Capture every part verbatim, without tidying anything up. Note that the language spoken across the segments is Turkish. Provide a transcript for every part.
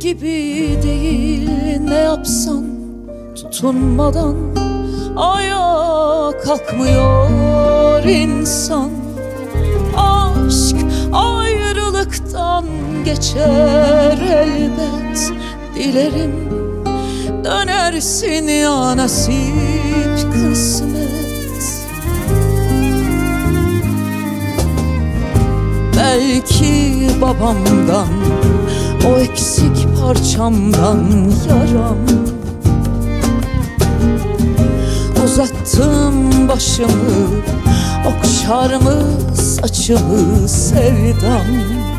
gibi değil, ne yapsan tutunmadan ayağa kalkmıyor insan. Aşk ayrılıktan geçer elbet, dilerim dönersin ya nasip kısmet. Belki babamdan, o eksik parçamdan yaram, uzattım başımı, okşar mı saçımı sevdam.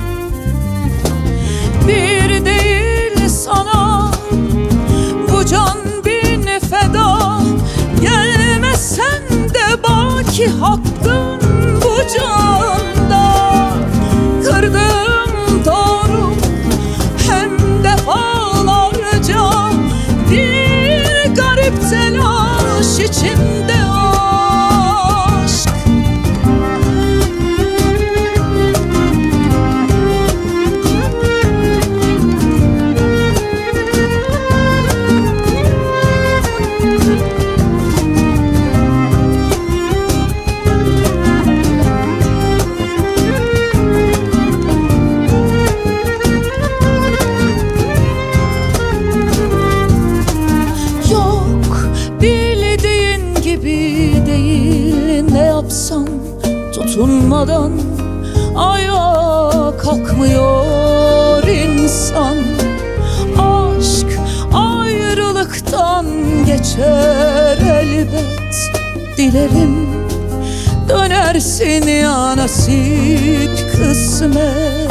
Bir değil sana bu can bin feda, gelmesen de baki hakkın bu canda. Kırdım doğru hem defalarca, bir garip telaş içinde aşk. Tutunmadan ayağa kalkmıyor insan. Aşk ayrılıktan geçer elbet, dilerim dönersin ya nasip kısmet.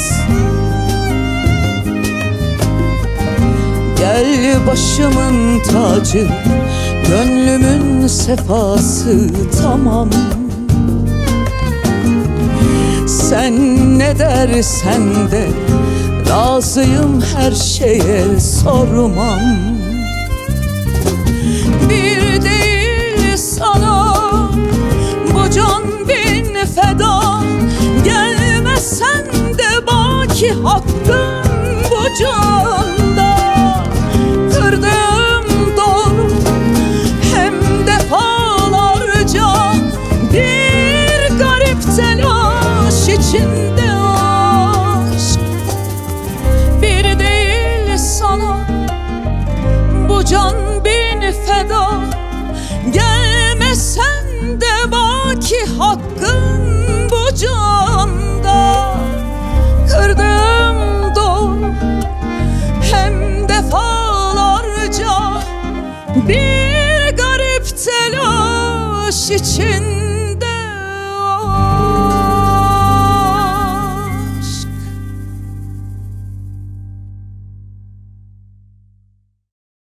Gel başımın tacı, gönlümün sefası tamam. Sen ne dersen de razıyım, her şeye sormam. Bir değil sana bu can bin feda, gelmesen de baki hakkın bu canda. Kırdım doğru hem defalarca, bir garip telaş içinde aşk. Bir değil sana bu can bin feda, gelmesen de baki hakkın bu canda. Kırdım doğru hem defalarca, bir garip telaş için